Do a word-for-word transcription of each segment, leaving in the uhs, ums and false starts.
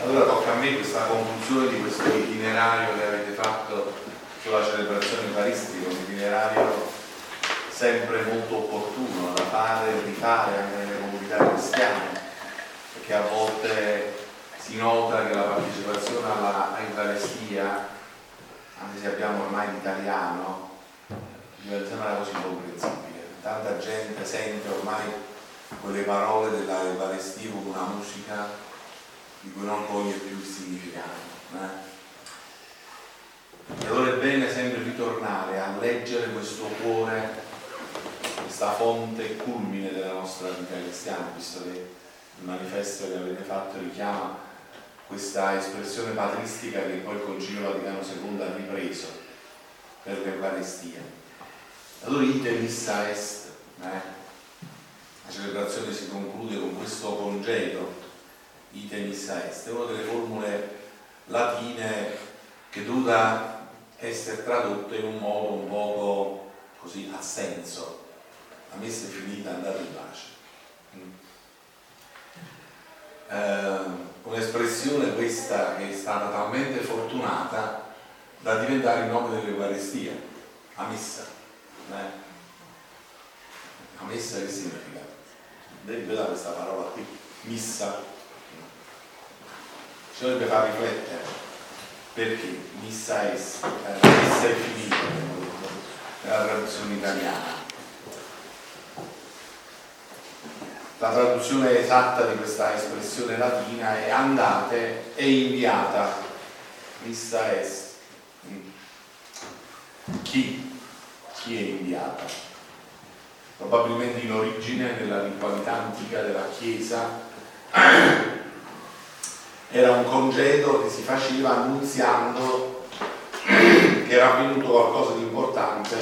Allora tocca a me questa conclusione di questo itinerario che avete fatto sulla celebrazione eucaristica, un itinerario sempre molto opportuno da fare e rifare anche nelle comunità cristiane, perché a volte si nota che la partecipazione alla Eucaristia, anche se abbiamo ormai l'italiano, mi sembra così incomprensibile. Tanta gente sente ormai quelle parole della Eucaristia con una musica di cui non coglie più il significato. Eh? E allora è bene sempre ritornare a leggere questo cuore, questa fonte culmine della nostra vita cristiana, visto che il manifesto che avete fatto richiama questa espressione patristica che poi il Concilio Vaticano secondo ha ripreso per l'Eucaristia. Allora ite missa est, eh? La celebrazione si conclude con questo congedo, ite missa est, è una delle formule latine che dovrà essere tradotta in un modo un poco così a senso. La messa è finita, andate in pace. Eh, un'espressione questa che è stata talmente fortunata da diventare il nome dell'Eucaristia, amissa. Eh? Amissa che significa? Vedete questa parola qui, missa. Ci dovrebbe far riflettere, perché missa est, la messa è finita nella traduzione italiana. La traduzione esatta di questa espressione latina è andate e inviata, missa est. Chi? Chi è inviata? Probabilmente in origine, nella ritualità antica della Chiesa, era un congedo che si faceva annunziando che era avvenuto qualcosa di importante,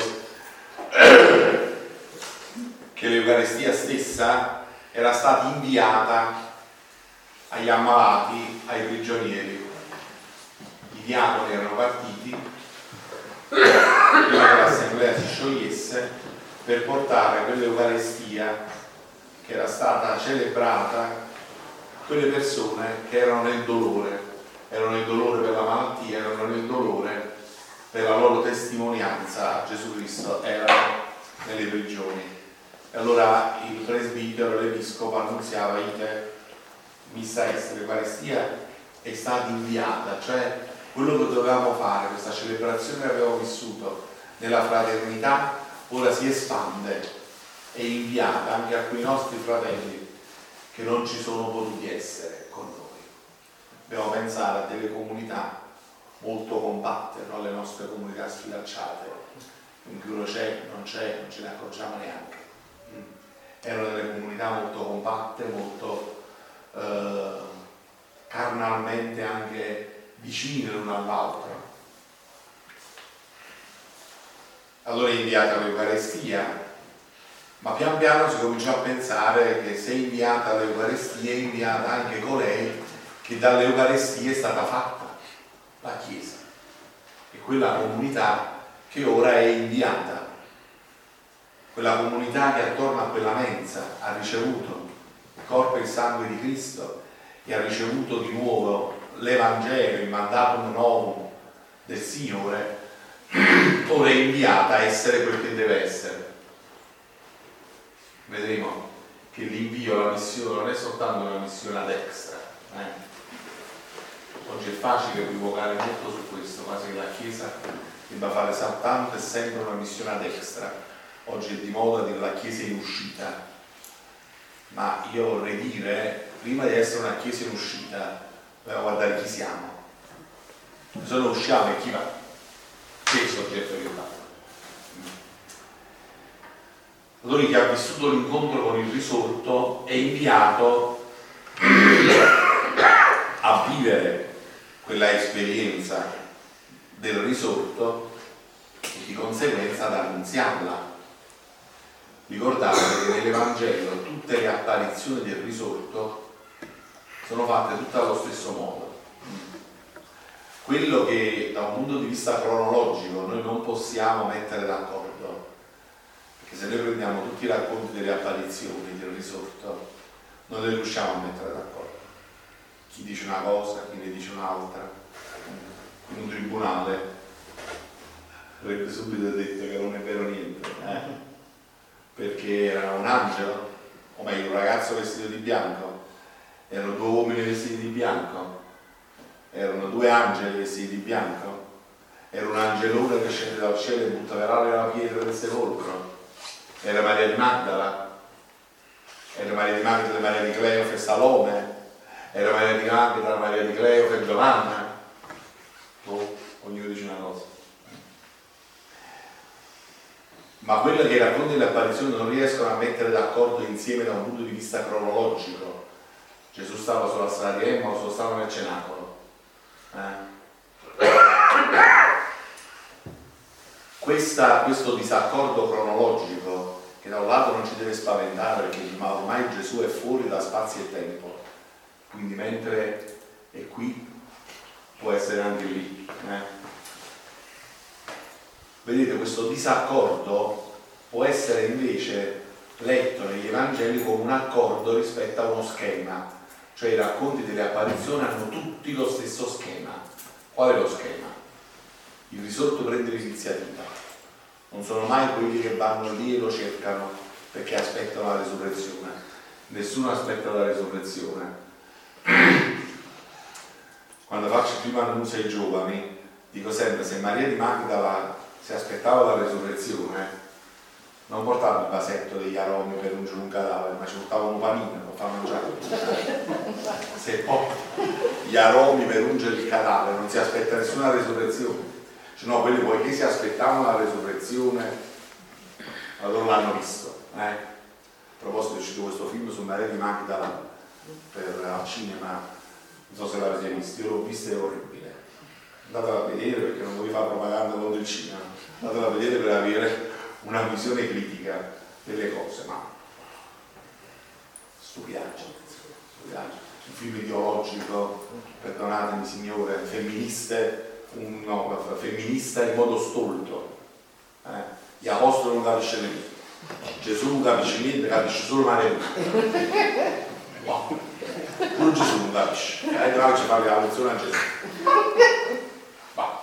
che l'Eucaristia stessa era stata inviata agli ammalati, ai prigionieri. I diavoli erano partiti prima che l'assemblea si sciogliesse per portare quell'Eucaristia che era stata celebrata a quelle persone che erano nel dolore, erano nel dolore per la malattia, erano nel dolore per la loro testimonianza a Gesù Cristo, erano nelle prigioni. E allora il presbitero, l'episcopo annunziava ite missa est, l'Eucaristia è stata inviata, cioè quello che dovevamo fare, questa celebrazione che abbiamo vissuto nella fraternità, ora si espande, è inviata anche a quei nostri fratelli che non ci sono potuti essere con noi. Dobbiamo pensare a delle comunità molto compatte, non alle nostre comunità sfilacciate, in cui uno c'è, non c'è, non ce ne accorgiamo neanche. Erano delle comunità molto compatte, molto eh, carnalmente anche vicine l'una all'altra. Allora è inviata l'Eucaristia, ma pian piano si comincia a pensare che se è inviata l'Eucaristia è inviata anche colei che dall'Eucaristia è stata fatta, la Chiesa, e quella comunità che ora è inviata. Quella comunità che attorno a quella mensa ha ricevuto il corpo e il sangue di Cristo e ha ricevuto di nuovo l'Evangelo, il mandatum novum del Signore, ora è inviata a essere quel che deve essere. Vedremo che l'invio, la missione, non è soltanto una missione ad extra. Eh? Oggi è facile equivocare molto su questo, quasi che la Chiesa debba fare soltanto e sempre una missione ad extra. Oggi è di moda dire la Chiesa in uscita, ma io vorrei dire, prima di essere una Chiesa in uscita, dobbiamo guardare chi siamo. Se non usciamo e chi va? Chi è il soggetto che va? Allora chi ha vissuto l'incontro con il risorto è inviato a vivere quella esperienza del risorto e di conseguenza ad annunziarla. Ricordate che nell'Evangelo tutte le apparizioni del risorto sono fatte tutte allo stesso modo. Quello che da un punto di vista cronologico noi non possiamo mettere d'accordo, perché se noi prendiamo tutti i racconti delle apparizioni del risorto non li riusciamo a mettere d'accordo. chi dice una cosa, chi ne dice un'altra. In un tribunale avrebbe subito detto che non è vero niente, eh? Perché era un angelo, o meglio un ragazzo vestito di bianco, erano due uomini vestiti di bianco, erano due angeli vestiti di bianco, era un angelone che scende dal cielo e butta per aria la pietra del sepolcro, era Maria di Magdala, era Maria di Magdala, Maria di Cleofe e Salome, era Maria di Magdala, Maria di Cleofe e Giovanna. Oh, ognuno dice una cosa. Ma quello che i racconti delle apparizioni non riescono a mettere d'accordo insieme da un punto di vista cronologico. Gesù stava sulla strada di Emmaus o stava nel cenacolo? Eh? Questa, questo disaccordo cronologico, che da un lato non ci deve spaventare perché ormai Gesù è fuori da spazio e tempo, quindi mentre è qui può essere anche lì. Eh? Vedete, questo disaccordo può essere invece letto negli Evangeli come un accordo rispetto a uno schema, cioè i racconti delle apparizioni hanno tutti lo stesso schema. Qual è lo schema? Il risorto prende l'iniziativa, non sono mai quelli che vanno lì e lo cercano perché aspettano la resurrezione, nessuno aspetta la resurrezione. Quando faccio prima annuncio ai giovani dico sempre, se Maria di Magdala si aspettava la resurrezione, non portava il vasetto degli aromi per ungere un cadavere, ma ci portava un panino per far mangiare. Se porta gli aromi per ungere il cadavere non si aspetta nessuna resurrezione, cioè, no, quelli poiché si aspettavano la resurrezione allora l'hanno visto. Eh? A proposito, è uscito questo film su Maria di Magdala per, al cinema, non so se l'avete visto, io l'ho visto e è orribile. Andatela a vedere perché non voglio fare propaganda contro il cinema, andatela a vedere per avere una visione critica delle cose, ma stupiaggine, stupiaggine. Un film ideologico, perdonatemi signore, femministe, un, no, femminista in modo stolto. Eh? Gli apostoli non capiscono niente, Gesù non capisce niente, capisce solo Maria. Wow. Pure Gesù non capisce, e allora ci fa la lezione a Gesù. Bah.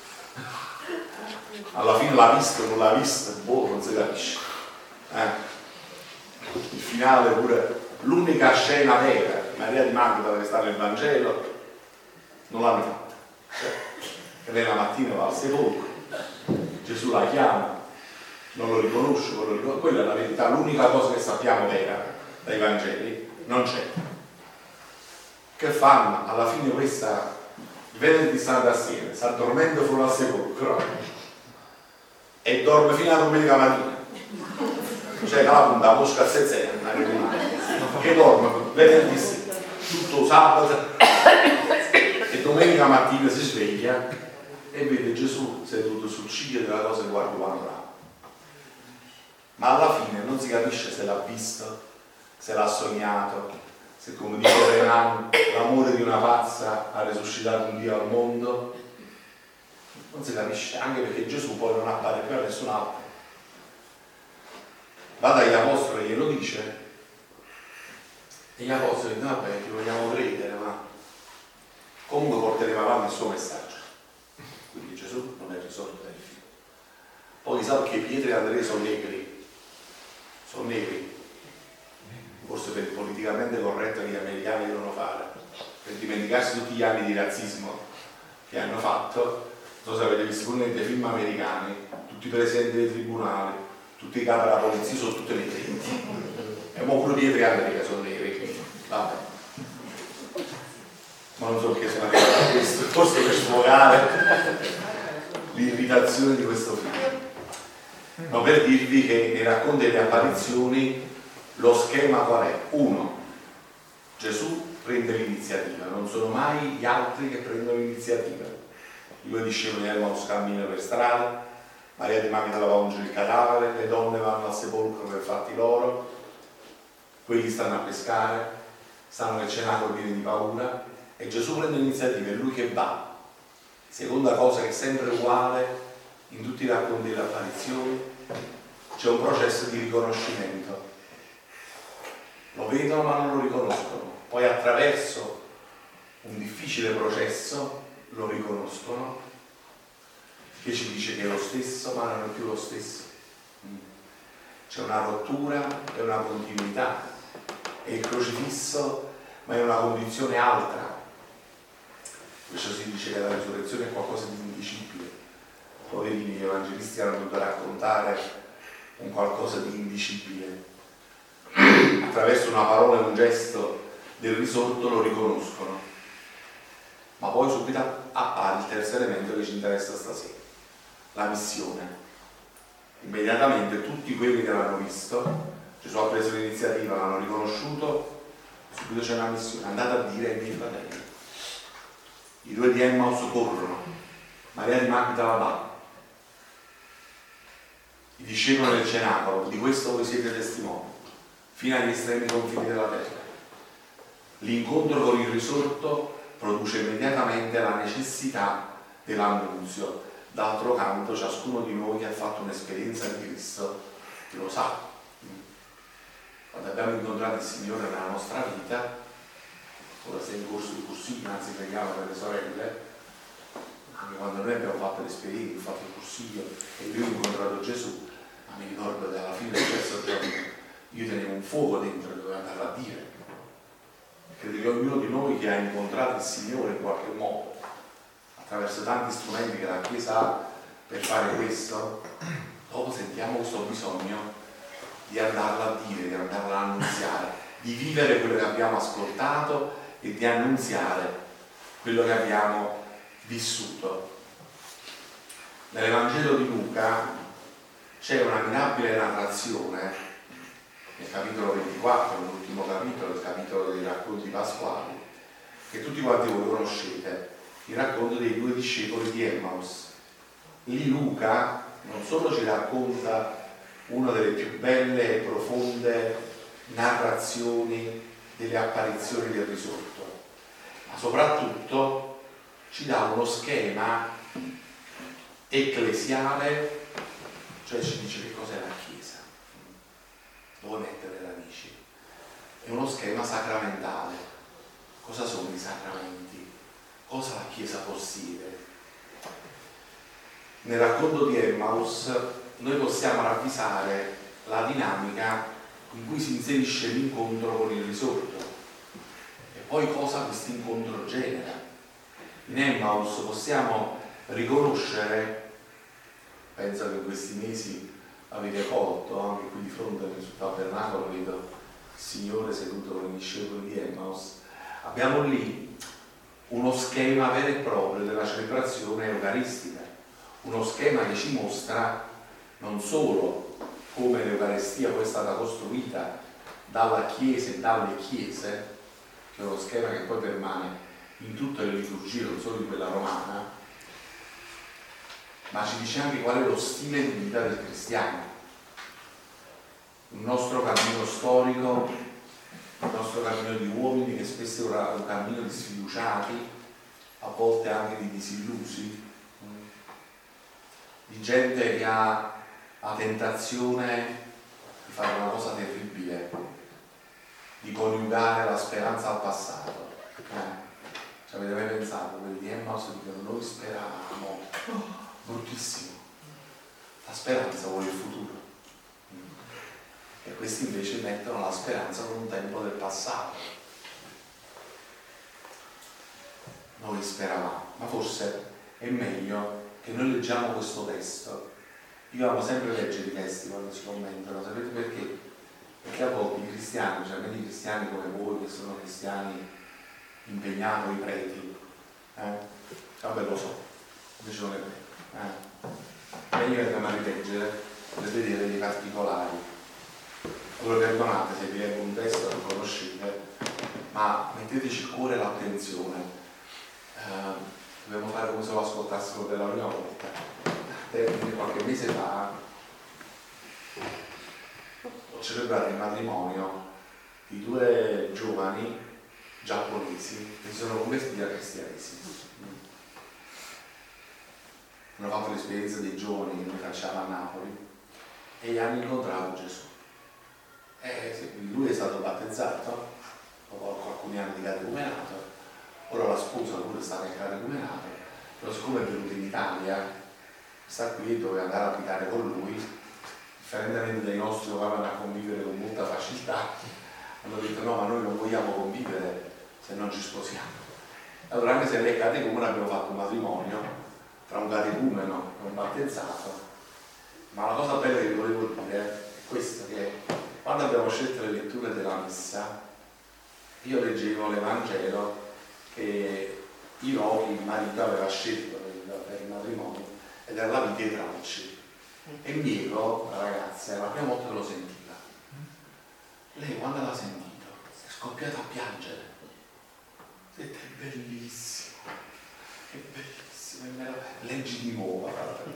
Alla fine l'ha visto, non l'ha visto, boh, non si capisce. Eh? Il finale pure, l'unica scena vera, Maria di Magdala che sta nel Vangelo, non l'hanno fatta. Cioè, che lei la mattina va al sepolcro, Gesù la chiama, non lo riconosce, non lo riconosce, quella è la verità, l'unica cosa che sappiamo vera dai Vangeli, non c'è. Che fanno? Alla fine questa, il venerdì stanno assieme, si addormenta fuori al sepolcro e dorme fino a domenica mattina. Cioè la punta la mosca a sette che dorme venerdì sera, tutto sabato e domenica mattina si sveglia e vede Gesù seduto sul ciglio della cosa e guarda panorama. Ma alla fine non si capisce se l'ha visto, se l'ha sognato, se come dice Renan l'amore di una pazza ha resuscitato un Dio al mondo. Non si capisce, anche perché Gesù poi non appare più a nessun altro. Va dagli apostoli e glielo dice e gli apostoli dicono vabbè ti vogliamo credere, ma comunque porteremo avanti il suo messaggio. Quindi Gesù non è risorto dai figli. Poi sa che Pietro e Andrea sono negri, sono neri, forse per il politicamente corretto che gli americani devono fare, per dimenticarsi tutti gli anni di razzismo che hanno fatto. Non so se avete visto pure nei film americani, tutti i presidenti dei tribunali, tutti i capi della polizia sono tutti neri. E mo pure Pietro e Andrea sono neri. Vabbè. Ma non so perché sono arrivato a questo, forse per sfogare l'irritazione di questo film. Ma per dirvi che nei racconti delle apparizioni lo schema qual è? Uno, Gesù prende l'iniziativa, non sono mai gli altri che prendono l'iniziativa. I due discepoli Emmaus camminano per strada, Maria di Magdala va a ungere il cadavere, le donne vanno al sepolcro per fatti loro, quelli stanno a pescare, stanno nel cenacolo pieni di paura e Gesù prende l'iniziativa, è lui che va. Seconda cosa che è sempre uguale in tutti i racconti delle apparizioni, c'è un processo di riconoscimento. Lo vedono ma non lo riconoscono. Poi attraverso un difficile processo, lo riconoscono, che ci dice che è lo stesso ma non è più lo stesso. C'è una rottura e una continuità, è il crocifisso ma è una condizione altra. Questo si dice che la risurrezione è qualcosa di indicibile. Poverini, gli evangelisti hanno dovuto raccontare un qualcosa di indicibile. Attraverso una parola e un gesto del risorto lo riconoscono. Ma poi subito appare il terzo elemento che ci interessa stasera, la missione. Immediatamente tutti quelli che l'hanno visto, Gesù ha preso l'iniziativa, l'hanno riconosciuto, subito c'è una missione, andate a dire ai miei fratelli. I due di Emmaus corrono, Maria di Magdala va, i discepoli nel cenacolo, di questo voi siete testimoni, fino agli estremi confini della terra. L'incontro con il risorto produce immediatamente la necessità dell'annunzio. D'altro canto, ciascuno di noi che ha fatto un'esperienza di Cristo lo sa. Quando abbiamo incontrato il Signore nella nostra vita, ora sei in corso di cursino, anzi preghiamo per le sorelle, anche quando noi abbiamo fatto l'esperienza, ho fatto il cursillo e io ho incontrato Gesù, ma mi ricordo che alla fine del terzo giorno io tenevo un fuoco dentro che dovevo andare a dire. Credo che ognuno di noi che ha incontrato il Signore in qualche modo, attraverso tanti strumenti che la Chiesa ha per fare questo, dopo sentiamo questo bisogno di andarla a dire, di andarla a annunziare, di vivere quello che abbiamo ascoltato e di annunziare quello che abbiamo vissuto. Nell'Evangelo di Luca c'è una mirabile narrazione, nel capitolo ventiquattro, l'ultimo capitolo, il capitolo dei racconti pasquali, che tutti quanti voi conoscete, il racconto dei due discepoli di Emmaus. Lì Luca non solo ci racconta una delle più belle e profonde narrazioni delle apparizioni del risorto, ma soprattutto ci dà uno schema ecclesiale, cioè ci dice che cos'è la Chiesa, dove mettere le radici. È uno schema sacramentale. Cosa sono i sacramenti? Cosa la Chiesa possiede? Nel racconto di Emmaus noi possiamo ravvisare la dinamica in cui si inserisce l'incontro con il risorto e poi cosa questo incontro genera. In Emmaus possiamo riconoscere, penso che in questi mesi avete colto, anche qui di fronte sul tabernacolo vedo il Signore seduto con i discepoli di Emmaus, abbiamo lì uno schema vero e proprio della celebrazione eucaristica, uno schema che ci mostra non solo come l'Eucaristia poi è stata costruita dalla Chiesa e dalle Chiese, che è uno schema che poi permane in tutte le liturgie, non solo in quella romana, ma ci dice anche qual è lo stile di vita del cristiano. Il nostro cammino storico, il nostro cammino di uomini che spesso è un cammino di sfiduciati, a volte anche di disillusi, di gente che ha la tentazione di fare una cosa terribile, di coniugare la speranza al passato. Eh, ci avete mai pensato? Quelli di Emmaus dicono noi speravamo, oh, bruttissimo. La speranza vuole il futuro. E questi invece mettono la speranza con un tempo del passato. Noi speravamo, ma forse è meglio che noi leggiamo questo testo. Io amo sempre leggere i testi quando si commentano, sapete perché? Perché a volte i cristiani, cioè i cristiani come voi che sono cristiani impegnati, i preti, eh? Vabbè lo so, invece non è vero. Eh? Meglio che andiamo a rileggere per vedere dei particolari. Allora perdonate se vi leggo un testo che conoscete, ma metteteci il cuore e l'attenzione. Eh, dobbiamo fare come se lo ascoltassero per la prima volta. Qualche mese fa ho celebrato il matrimonio di due giovani giapponesi che si sono convertiti al cristianesimo. Hanno fatto l'esperienza dei giovani che noi facciamo a Napoli e hanno incontrato Gesù. E lui è stato battezzato dopo alcuni anni di catecumenato, Ora la sposa pure sta nel catecumenato, però siccome è venuta in Italia, sta qui, doveva andare a abitare con lui, differentemente dai nostri che vanno a convivere con molta facilità, hanno detto no, ma noi non vogliamo convivere se non ci sposiamo. Allora, anche se lei è catecumena, abbiamo fatto un matrimonio tra un catecumeno e un battezzato. Ma la cosa bella che vi volevo dire è questa, che quando abbiamo scelto le letture della messa, io leggevo l'Evangelo che Iro, il marito, aveva scelto per il matrimonio, ed era la vita dei tralci. E Miego, la ragazza, era la prima volta che lo sentiva. Lei, quando l'ha sentito, è scoppiata a piangere. Ha detto, è bellissimo, è bellissimo, è meraviglioso. Leggi di nuovo.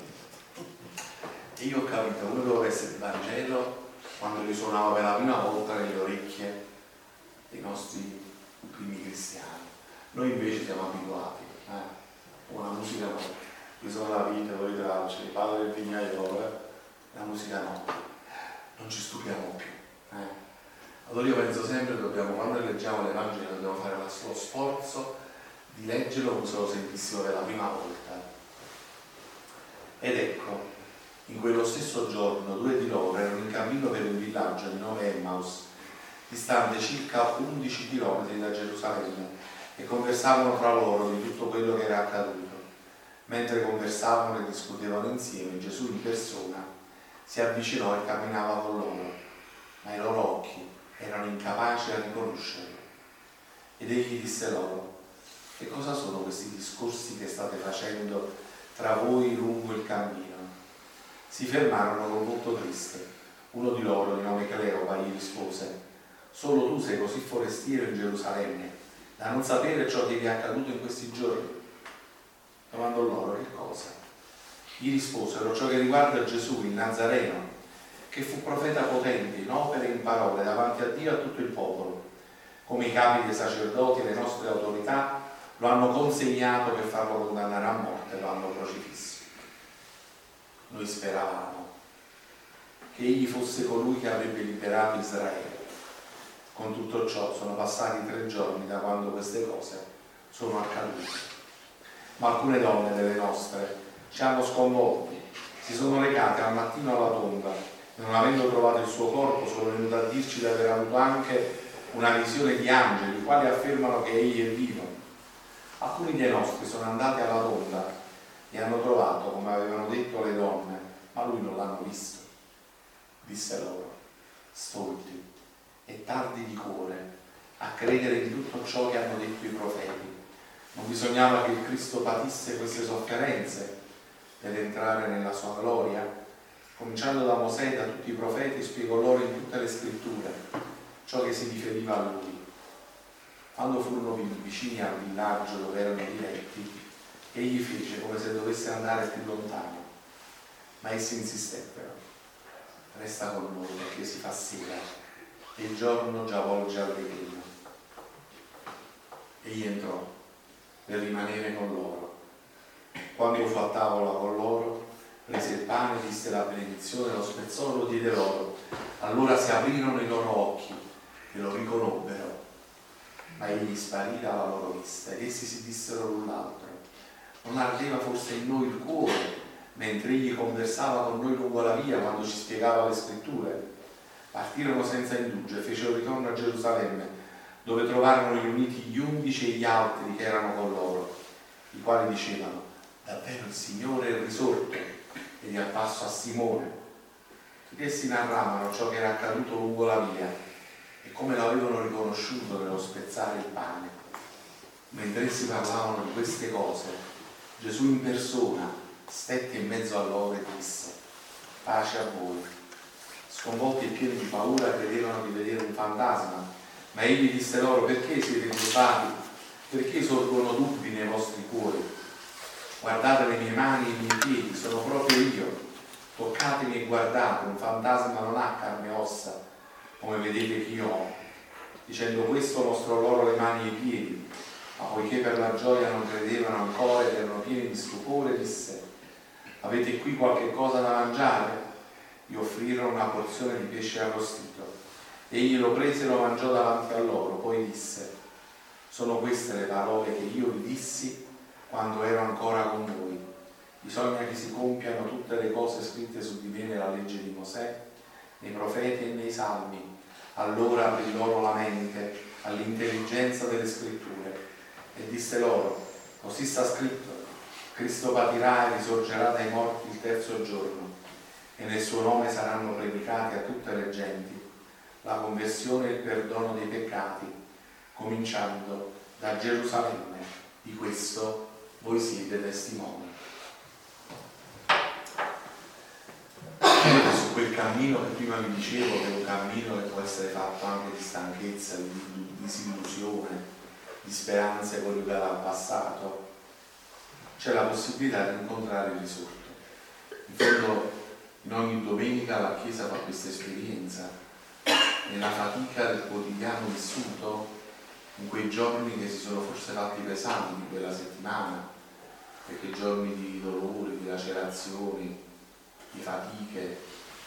E io ho capito come doveva essere il Vangelo quando risuonava per la prima volta nelle orecchie dei nostri primi cristiani. Noi invece siamo abituati, eh? Una musica no, qui sono la vita, voi tracce, il padre del vignaiolo, eh? La musica no, non ci stupiamo più. Eh? Allora io penso sempre che dobbiamo, quando leggiamo l'Evangelo, dobbiamo fare lo sforzo di leggerlo come se lo sentissimo per la prima volta. Ed ecco, in quello stesso giorno due di loro erano in cammino per un villaggio di nome Emmaus, distante circa undici chilometri da Gerusalemme, e conversavano tra loro di tutto quello che era accaduto. Mentre conversavano e discutevano insieme, Gesù in persona si avvicinò e camminava con loro, ma i loro occhi erano incapaci a riconoscerlo. Ed egli disse loro, che cosa sono questi discorsi che state facendo tra voi lungo il cammino? Si fermarono con volto triste. Uno di loro, di nome Cleopa, gli rispose, solo tu sei così forestiero in Gerusalemme da non sapere ciò che vi è accaduto in questi giorni? Domandò loro, che cosa? Gli risposero, ciò che riguarda Gesù, il Nazareno, che fu profeta potente in opere e in parole davanti a Dio e a tutto il popolo. Come i capi dei sacerdoti e le nostre autorità lo hanno consegnato per farlo condannare a morte e lo hanno crocifisso. Noi speravamo che egli fosse colui che avrebbe liberato Israele. Con tutto ciò sono passati tre giorni da quando queste cose sono accadute. Ma alcune donne delle nostre ci hanno sconvolti, si sono recate al mattino alla tomba e non avendo trovato il suo corpo sono venute a dirci di aver avuto anche una visione di angeli, i quali affermano che egli è vivo. Alcuni dei nostri sono andati alla tomba e hanno trovato come avevano detto le donne, ma lui non l'hanno visto. Disse loro, stolti e tardi di cuore a credere in tutto ciò che hanno detto i profeti. Non bisognava che il Cristo patisse queste sofferenze per entrare nella sua gloria? Cominciando da Mosè e da tutti i profeti, spiegò loro in tutte le scritture ciò che si riferiva a lui. Quando furono vicini al villaggio dove erano diretti, egli fece come se dovesse andare più lontano, ma essi insistettero, resta con noi perché si fa sera e il giorno già volge al declino. Egli entrò per rimanere con loro. Quando fu a tavola con loro, prese il pane, disse la benedizione, lo spezzò e lo diede loro. Allora si aprirono i loro occhi e lo riconobbero, ma egli sparì dalla loro vista ed essi si dissero l'un l'altro, non ardeva forse in noi il cuore mentre egli conversava con noi lungo la via quando ci spiegava le scritture? Partirono senza indugio e fecero ritorno a Gerusalemme, dove trovarono riuniti gli undici e gli altri che erano con loro, i quali dicevano, davvero il Signore è risorto ed è apparso a Simone. Tutti essi narravano ciò che era accaduto lungo la via e come l'avevano riconosciuto nello spezzare il pane. Mentre essi parlavano di queste cose, Gesù in persona stette in mezzo a loro e disse, pace a voi. Sconvolti e pieni di paura credevano di vedere un fantasma, ma egli disse loro, perché siete turbati? Perché sorgono dubbi nei vostri cuori? Guardate le mie mani e i miei piedi, sono proprio io. Toccatemi e guardate, un fantasma non ha carne e ossa, come vedete che io ho. Dicendo questo mostrò loro le mani e i piedi, ma poiché per la gioia non credevano ancora ed erano pieni di stupore, disse, avete qui qualche cosa da mangiare? Gli offrirono una porzione di pesce arrostito. Egli lo prese e lo mangiò davanti a loro, poi disse, Sono queste le parole che io vi dissi quando ero ancora con voi. Bisogna che si compiano tutte le cose scritte su di me nella legge di Mosè, nei profeti e nei salmi. Allora aprì loro la mente all'intelligenza delle scritture e disse loro: così sta scritto, Cristo patirà e risorgerà dai morti il terzo giorno, e nel suo nome saranno predicati a tutte le genti la conversione e il perdono dei peccati, cominciando da Gerusalemme. Di questo voi siete testimoni. Su quel cammino che prima vi dicevo, che è un cammino che può essere fatto anche di stanchezza, di disillusione, di speranze collegate al passato, c'è la possibilità di incontrare il risorto. In fondo, in ogni domenica la Chiesa fa questa esperienza, nella fatica del quotidiano vissuto, in quei giorni che si sono forse fatti pesanti di quella settimana, perché giorni di dolori, di lacerazioni, di fatiche,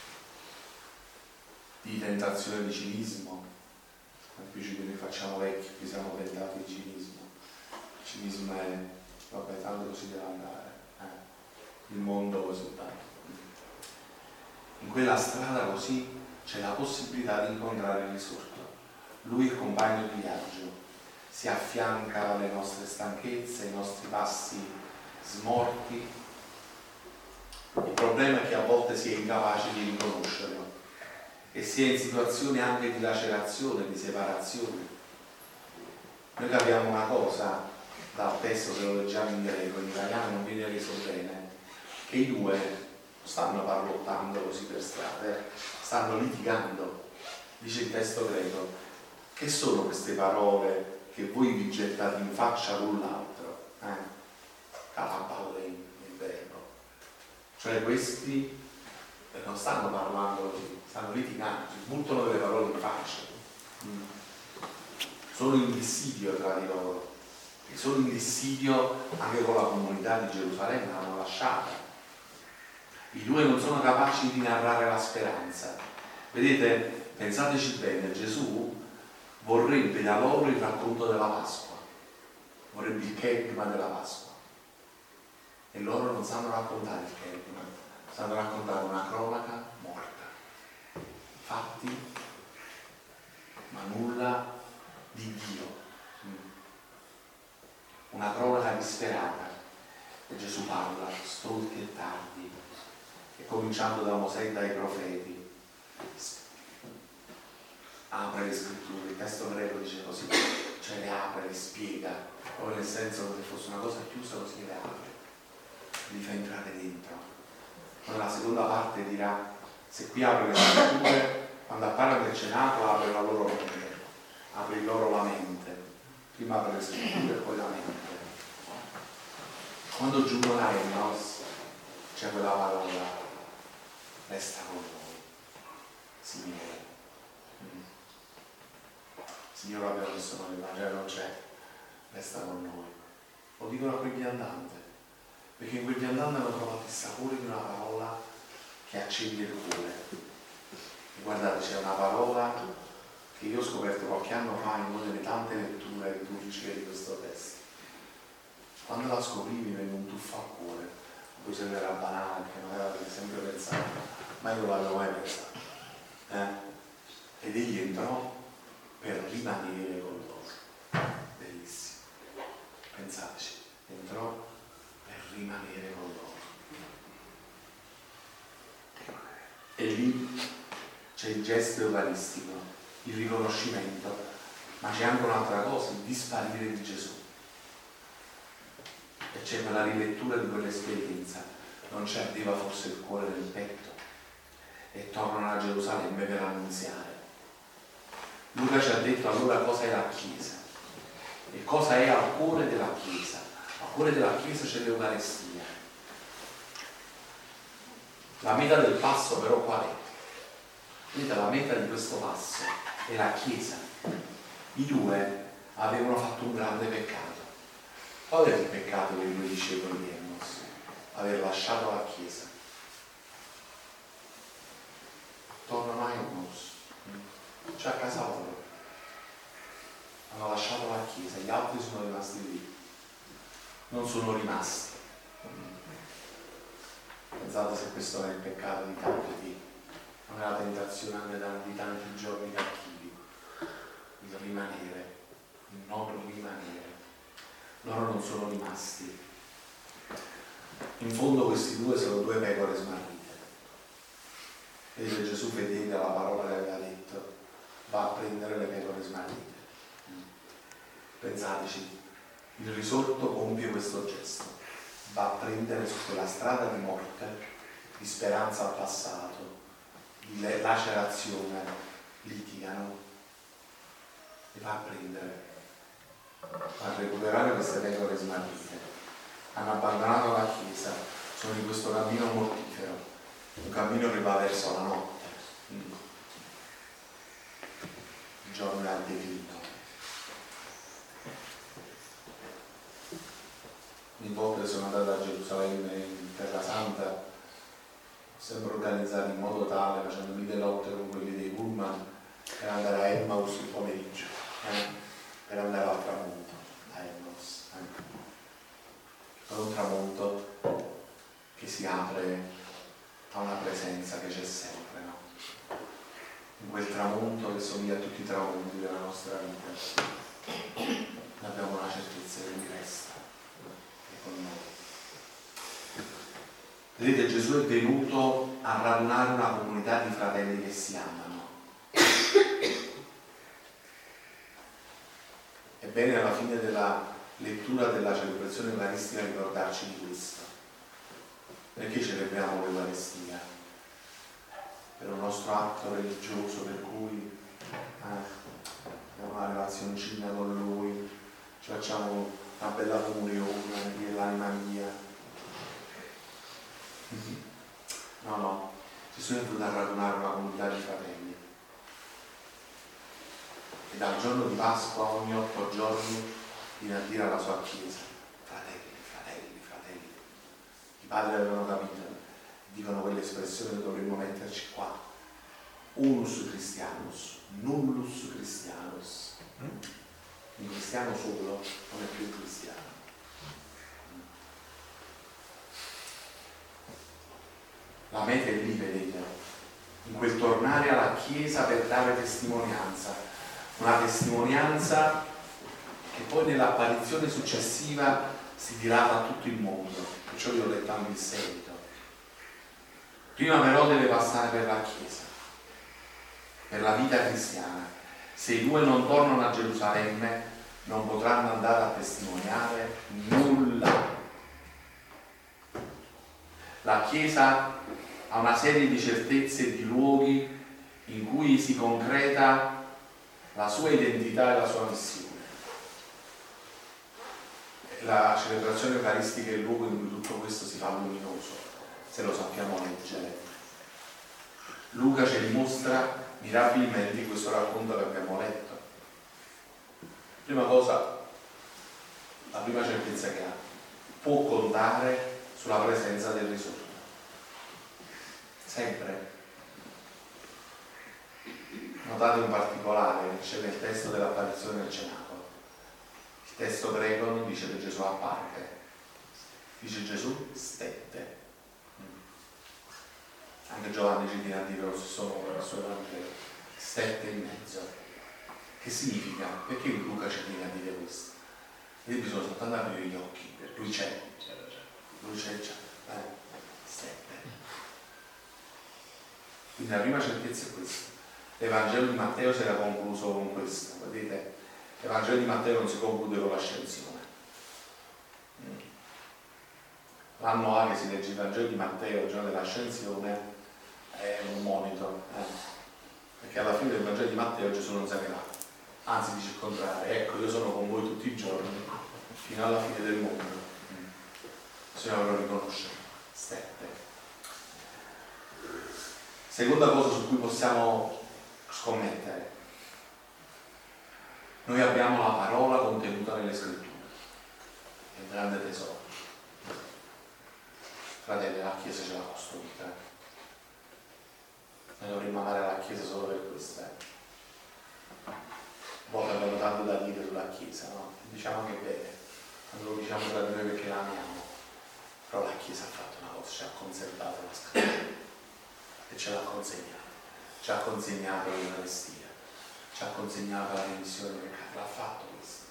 di tentazione di cinismo. Capisci che noi facciamo vecchi, che siamo tentati di cinismo. Il cinismo è, vabbè, tanto così deve andare, eh? Il mondo così tanto. In quella strada così c'è la possibilità di incontrare il risorto. Lui è il compagno di viaggio, si affianca alle nostre stanchezze, ai nostri passi smorti. Il problema è che a volte si è incapaci di riconoscerlo e si è in situazioni anche di lacerazione, di separazione. Noi capiamo una cosa dal testo, se lo leggiamo in greco, in italiano non viene reso bene, che i due non stanno parlottando così per strada, stanno litigando. Dice il testo greco: che sono queste parole che voi vi gettate in faccia l'un l'altro? Eh? Calaballen in greco. Cioè questi non stanno parlando così, stanno litigando, si buttano delle parole in faccia. Mm. Sono in dissidio tra di loro e sono in dissidio anche con la comunità di Gerusalemme, l'hanno lasciata. I due non sono capaci di narrare la speranza. Vedete, pensateci bene, Gesù vorrebbe da loro il racconto della Pasqua, vorrebbe il kerigma della Pasqua, e loro non sanno raccontare il kerigma, sanno raccontare una cronaca morta, fatti ma nulla di Dio, una cronaca disperata. E Gesù parla stolti e tardi, e cominciando da Mosè e dai profeti apre le scritture. Il testo greco dice così, cioè le apre, le spiega, proprio nel senso che se fosse una cosa chiusa così le apre, li fa entrare dentro. Poi la seconda parte dirà: se qui apre le scritture, quando appare del cenato apre la loro mente, apre loro la mente, prima apre le scritture e poi la mente. Quando giungono a Emmaus c'è quella parola: resta con noi, Signore. Signore, abbiamo messo noi, il Vangelo non c'è, resta con noi. Lo dicono a quel viandante, perché in quel viandante hanno trovato il sapore di una parola che accende il cuore. E guardate, c'è una parola che io ho scoperto qualche anno fa in una delle tante letture liturgiche di questo testo. Quando la scoprivi mi venne un tuffo al cuore, poi se era banale, che non era sempre pensato, ma io non l'avevo mai pensato. Eh? Ed egli entrò per rimanere con loro. Bellissimo. Pensateci, entrò per rimanere con loro. E lì c'è il gesto eucaristico, il riconoscimento, ma c'è anche un'altra cosa, il disparire di Gesù. E c'è quella rilettura di quell'esperienza. Non ci ardeva forse il cuore del petto, e tornano a Gerusalemme per annunziare. Luca ci ha detto allora cosa è la Chiesa e cosa è al cuore della Chiesa. Al cuore della Chiesa c'è l'Eucaristia. La meta del passo però qual è? Vedete, la meta di questo passo è la Chiesa. I due avevano fatto un grande peccato. Qual è il peccato dei due discepoli di Emmaus? Aver lasciato la Chiesa. Tornano a Emmaus, cioè a casa loro. hanno lasciato la Chiesa, gli altri sono rimasti lì, non sono rimasti. Pensate se questo è il peccato di tanti di non è la tentazione anche di tanti giorni cattivi, di rimanere, di non rimanere. Loro non sono rimasti. In fondo questi due sono due pecore smarrite. Vedete, Gesù fedele alla parola che aveva detto, va a prendere le pecore smarrite. Pensateci, il risorto compie questo gesto, va a prendere su quella strada di morte, di speranza al passato, di lacerazione, litigano, e va a prendere, a recuperare queste pecore smarrite. Hanno abbandonato la Chiesa, sono in questo cammino mortifero, un cammino che va verso la notte, il giorno del declino. Ogni volta che sono andato a Gerusalemme in Terra Santa, ho sempre organizzato in modo tale, facendo mille lotte con quelli dei pullman, per andare a Emmaus il pomeriggio, eh? per andare al tramonto, a Emmaus. Eh? È un tramonto che si apre a una presenza che c'è sempre, no? In quel tramonto che somiglia a tutti i tramonti della nostra vita, noi abbiamo una certezza che resta. Con noi. Vedete, Gesù è venuto a radunare una comunità di fratelli che si amano. È bene alla fine della lettura della celebrazione eucaristica ricordarci di questo. Perché celebriamo l'Eucaristia? Per un nostro atto religioso per cui eh, abbiamo una relazioncina con Lui, ci facciamo una bella comunione, che è l'anima mia. No, no, Gesù è venuto a radunare una comunità di fratelli. E dal giorno di Pasqua, ogni otto giorni, viene a dire alla sua Chiesa: fratelli, fratelli, fratelli. I padri avevano capito, dicono quell'espressione che dovremmo metterci qua: unus Christianus, nullus Christianus. Un cristiano solo non è più cristiano. La meta è lì, vedete, in quel tornare alla Chiesa per dare testimonianza, una testimonianza che poi nell'apparizione successiva si dirata a tutto il mondo, perciò vi ho letto anche il seguito. Prima però deve passare per la Chiesa, per la vita cristiana. Se i due non tornano a Gerusalemme, non potranno andare a testimoniare nulla. La Chiesa ha una serie di certezze e di luoghi in cui si concreta la sua identità e la sua missione. La celebrazione eucaristica è il luogo in cui tutto questo si fa luminoso, se lo sappiamo leggere. Luca ci dimostra mirabilmente questo racconto che abbiamo letto. Prima cosa, la prima certezza che ha, può contare sulla presenza del risorto. Sempre. Notate in particolare che c'è nel testo dell'apparizione del cenacolo. Il testo greco non dice che Gesù apparve, dice Gesù stette. Anche Giovanni ci viene a dire lo stesso nome nel suo Vangelo, stette in mezzo. Che significa? Perché Luca ci viene a dire questo? E bisogna soltanto aprire gli occhi, perché lui c'è, lui c'è già, eh? Stette. Quindi la prima certezza è questa. L'Evangelo di Matteo si era concluso con questo, vedete? L'Evangelo di Matteo non si conclude con l'ascensione. L'anno A che si legge il Vangelo di Matteo, il giorno dell'ascensione, è un monito, eh? Perché alla fine del Vangelo di Matteo Gesù non se ne va, anzi dice il contrario: ecco, io sono con voi tutti i giorni fino alla fine del mondo. Bisogna lo riconoscere. Stette. Seconda cosa su cui possiamo scommettere: noi abbiamo la parola contenuta nelle scritture, è un grande tesoro. Fratelli, la Chiesa ce l'ha costruita. Noi dovremmo amare la Chiesa solo per questo. Eh. volte abbiamo tanto da dire sulla Chiesa, no? Diciamo che bene, non lo diciamo tra di noi perché l'amiamo, però la Chiesa ha fatto una cosa, ci ha conservato la scrittura e ce l'ha consegnato, ci ha consegnato l'Eucaristia, ci ha consegnato la remissione del peccato, l'ha fatto questo.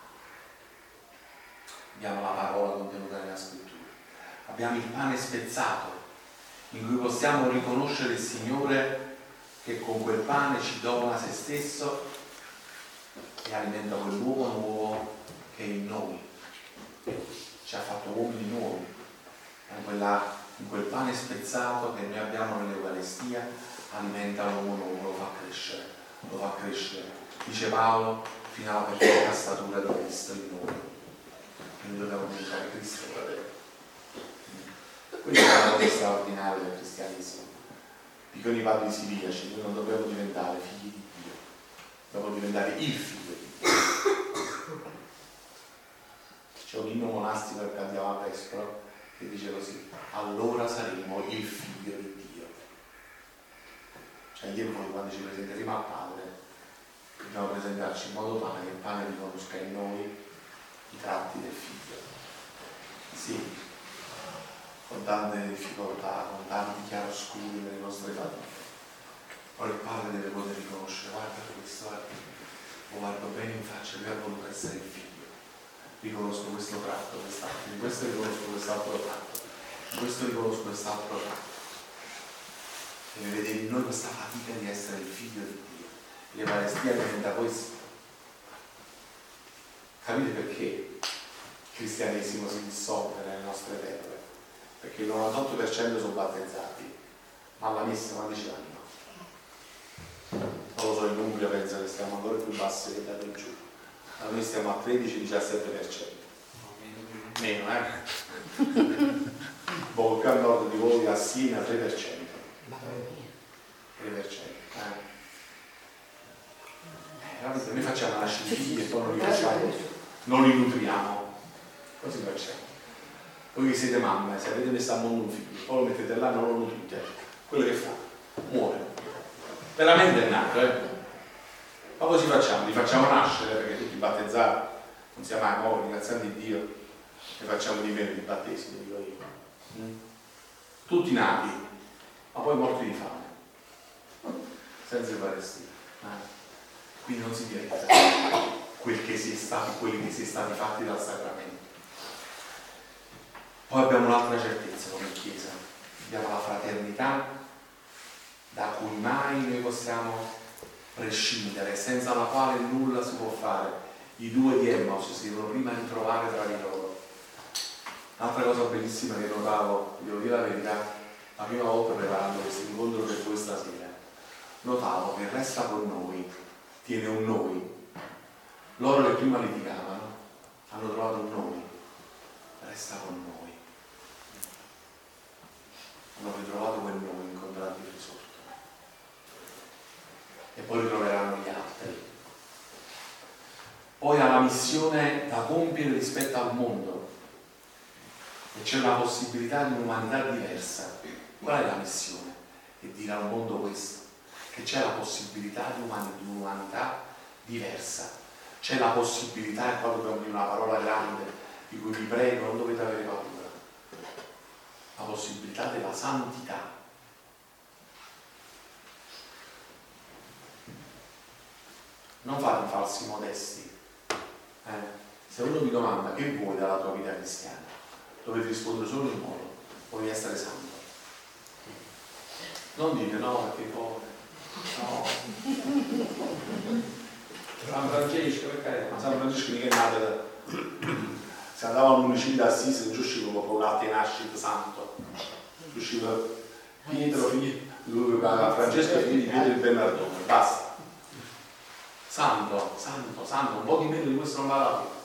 Abbiamo la parola contenuta nella scrittura, abbiamo il pane spezzato in cui possiamo riconoscere il Signore che con quel pane ci dona se stesso e alimenta quell'uomo nuovo che è in noi, ci ha fatto uomini nuovi, in, quella, in quel pane spezzato che noi abbiamo nell'Eucaristia alimenta l'uomo nuovo, lo fa crescere, lo fa crescere, dice Paolo, fino alla perfetta statura di Cristo in noi. Quindi dobbiamo diventare Cristo, fratello. Questo è una cosa straordinaria del cristianesimo. Dicono i padri siriaci, noi non dobbiamo diventare figli di Dio, dobbiamo diventare il figlio di Dio. C'è un inno monastico che cantiamo a Vespro che dice così: allora saremo il figlio di Dio. Cioè io e voi quando ci presenteremo al Padre dobbiamo presentarci in modo tale che il Padre riconosca in noi i tratti del figlio. Sì, con tante difficoltà, con tanti chiaroscuri nelle nostre fatiche. Poi il Padre deve poter riconoscere: guarda questo, guarda, lo guardo bene in faccia, lui ha voluto essere il figlio. Riconosco questo tratto, quest'altro, in questo riconosco quest'altro tratto, in questo riconosco quest'altro tratto. Deve vedere in noi questa fatica di essere il figlio di Dio. L'Eucaristia diventa questo. Capite perché il cristianesimo si dissolve nelle nostre terre? Perché il novantotto per cento sono battezzati, ma alla messa quanti ci vanno? Non lo so, in Umbria penso che stiamo ancora più bassi che da qui giù. Ma noi stiamo a tredici diciassette per cento. Meno, eh? Bocca al nord di voi, a Siena tre per cento. tre per cento. Eh. Eh, noi facciamo nascere i figli e poi non li facciamo, non li nutriamo. Così facciamo. Voi che siete mamme, se avete messo a mondo un figlio, poi lo mettete là e non lo nutrite, quello che fa? Muore. Veramente è nato, eh? Ma così facciamo, li facciamo nascere perché tutti battezzati, non siamo mai morti, ringraziando Dio, e facciamo di meno di battesimo, dico io. Mm? Tutti nati, ma poi morti di fame, senza Eucaristia. Eh? Quindi non si diventa quel che si è stati, quelli che si è stati fatti dal sacramento. Poi abbiamo un'altra certezza come Chiesa, abbiamo la fraternità da cui mai noi possiamo prescindere, senza la quale nulla si può fare. I due di Emmaus si devono prima ritrovare tra di loro. Un'altra cosa bellissima che notavo, devo dire la verità, la prima volta preparando questo incontro per voi stasera, notavo che resta con noi, tiene un noi. Loro che prima litigavano hanno trovato un noi, resta con noi. Hanno ritrovato quel noi, incontrato il risorto. E poi ritroveranno gli altri. Poi ha la missione da compiere rispetto al mondo e c'è una possibilità di un'umanità diversa. Qual è la missione? È dire al mondo questo, che c'è la possibilità di, uman- di un'umanità diversa, c'è la possibilità, e qua dobbiamo dire una parola grande di cui vi prego, non dovete avere paura, la possibilità della santità. Non fate i falsi modesti. Eh? Se uno vi domanda che vuoi dalla tua vita cristiana, dovete rispondere solo in un modo: voglio essere santo. Non dite no perché povero, no. San Francesco, per carità, ma San Francesco mica è nato da... Se andava all'Unicino d'Assisi non usciva come un latte nascita santo, usciva Pietro, figlio, Francesco figlio di Pietro e Bernardone, basta. Santo, santo, santo, un po' di meno di questo non va la vita.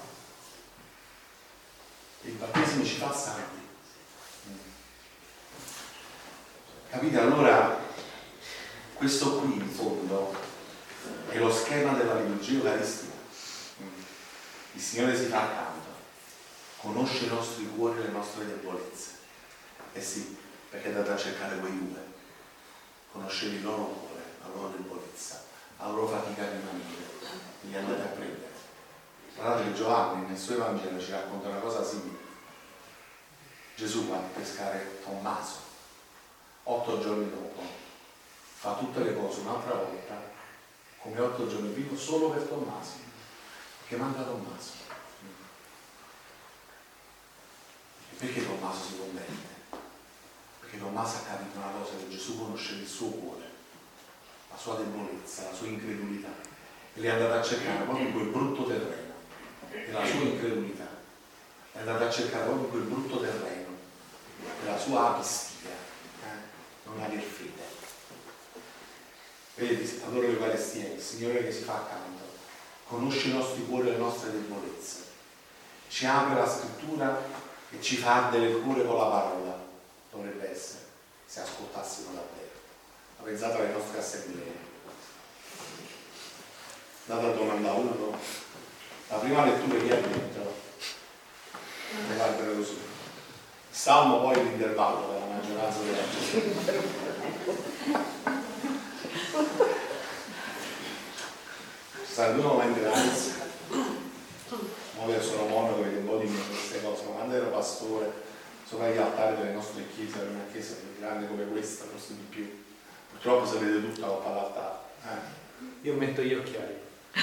Il battesimo ci fa santi. Capite? Allora, questo qui in fondo è lo schema della liturgia eucaristica. Il Signore si fa accanto, conosce i nostri cuori e le nostre debolezze. Eh sì, perché è da cercare quei due, conoscere il loro cuore, la loro debolezza, la loro fatica a rimanere. li andate a prendere. Guardate che Giovanni nel suo Evangelo ci racconta una cosa simile. Gesù va a pescare Tommaso, otto giorni dopo fa tutte le cose un'altra volta come otto giorni prima solo per Tommaso, perché manca Tommaso. E perché Tommaso si converte? Perché Tommaso ha capito una cosa, che Gesù conosce il suo cuore, la sua debolezza, la sua incredulità, e li è andato a cercare proprio in quel brutto terreno della sua incredulità, è andato a cercare proprio in quel brutto terreno della sua apistia, eh? non aver fede. Vedi, allora l'Eucaristia, il Signore che si fa accanto, conosce i nostri cuori e le nostre debolezze, ci apre la scrittura e ci fa ardere il cuore con la parola. Dovrebbe essere, se ascoltassimo davvero. Ma pensate alle nostre assemblee. Andate a domanda uno, la prima lettura che ha dentro, ne guardate così. Salmo poi l'intervallo per la maggioranza della gente. Ci saranno due momenti della messa. Ora sono monaco che un po' di queste cose, ma quando ero pastore, sopra gli altari delle nostre chiese, era una chiesa più grande come questa, forse di più. Purtroppo sapete tutta la l'altare. Eh. Io metto gli occhiali.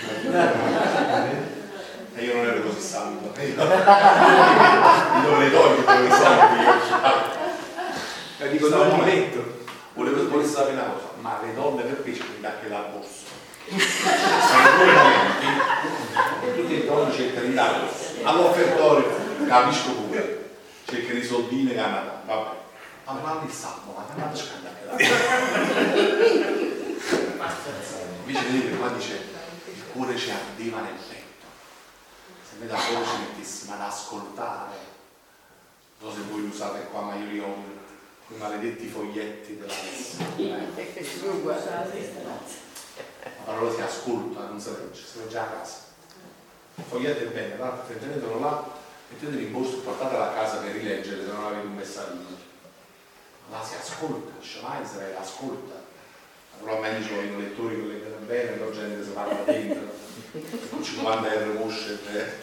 E io non ero così santo. Io dovrei togliere quei soldi. La dico da un momento. Volevo volessi sapere una cosa, ma le donne per pesce mi dà che la borsa. Sono due momenti e tutti i donne cercano di dare all'offertorio, capisco pure, cercano i soldini che hanno dato, vabbè. Ma parlando il salmo, ma che andate a scandare? Invece vedete qua dice il cuore ci ardeva nel petto. Se me da cuore ci mettessimo ad ascoltare, non so se voi lo usate qua, ma io li ho quei maledetti foglietti della messa. La parola si ascolta, non si legge, si legge a casa. Il foglietto è bene, tenetelo là, mettetelo in borsa e portatelo a casa per rileggere se non avete un messaggino. Ma la si ascolta, Shema Israele ascolta. Naturalmente ci vogliono lettori che leggono bene, non gente si parla dentro, con cinquanta euro mosce per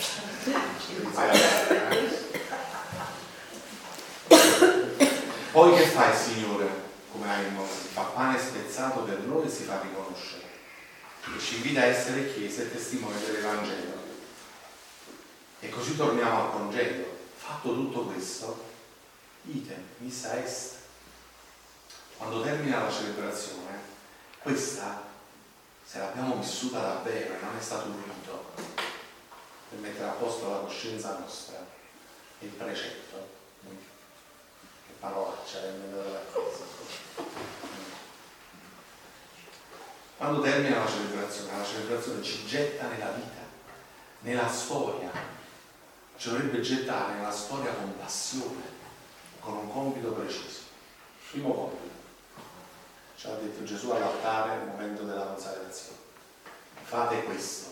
Poi che fa il Signore? Come hai in modo? Fa pane spezzato per noi e si fa riconoscere. E ci invita a essere chiesa e testimoni dell'Evangelo. E così torniamo al congedo. Fatto tutto questo, idem, missa est. Quando termina la celebrazione, questa, se l'abbiamo vissuta davvero e non è stato un rito, per mettere a posto la coscienza nostra, è il precetto. Che parolaccia è inventata la cosa. Quando termina la celebrazione, la celebrazione ci getta nella vita, nella storia, ci dovrebbe gettare nella storia con passione, con un compito preciso. Primo compito, ci ha detto Gesù all'altare nel momento della consacrazione: fate questo.